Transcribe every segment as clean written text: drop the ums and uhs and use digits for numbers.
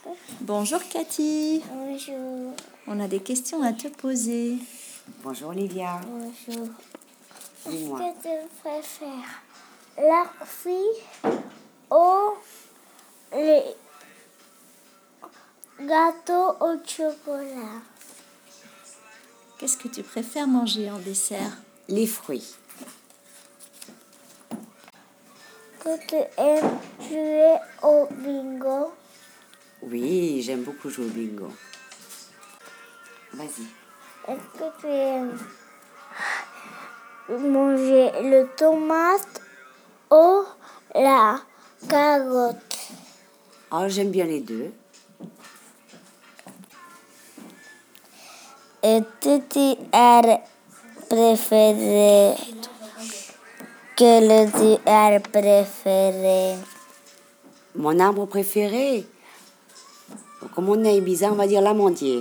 Bonjour Cathy. Bonjour. On a des questions à te poser. Bonjour Olivia. Bonjour. Dis-moi. Est-ce que tu préfères la fruit ou les gâteaux au chocolat? Qu'est-ce que tu préfères manger en dessert? Les fruits. Que tu aimes jouer au bingo? Oui, j'aime beaucoup jouer au bingo. Vas-y. Est-ce que tu aimes manger le tomate ou la carotte? Oh, j'aime bien les deux. Est-ce que tu as préféré tu as préféré? Mon arbre préféré, comme on est bizarre, on va dire l'amandier.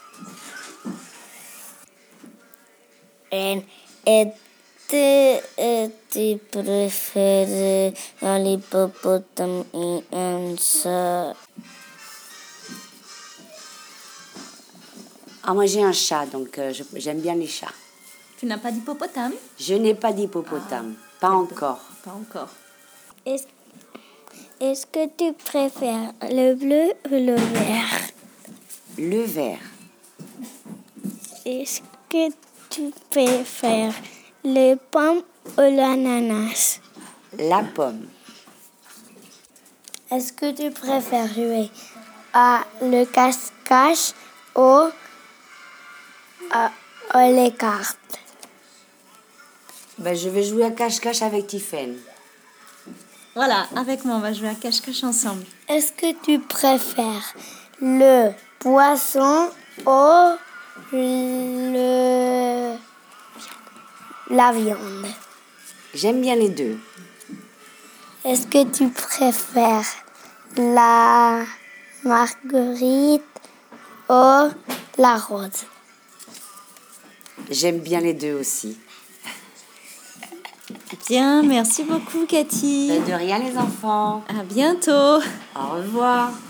Est-ce que tu préfères un hippopotame et un chat? Ah, moi j'ai un chat, donc j'aime bien les chats. Tu n'as pas d'hippopotame? Je n'ai pas d'hippopotame, pas encore. Pas encore. Est-ce que tu préfères le bleu ou le vert? Le vert, Est-ce que tu préfères les pommes ou l'ananas? la pomme, Est-ce que tu préfères jouer à le cache-cache ou à les cartes? je vais jouer à cache-cache avec Tiffen. Voilà, avec moi, on va jouer à cache-cache ensemble. Est-ce que tu préfères le poisson ou la viande? J'aime bien les deux. Est-ce que tu préfères la marguerite ou la rose? J'aime bien les deux aussi. Bien, merci beaucoup Cathy. De rien les enfants. À bientôt. Au revoir.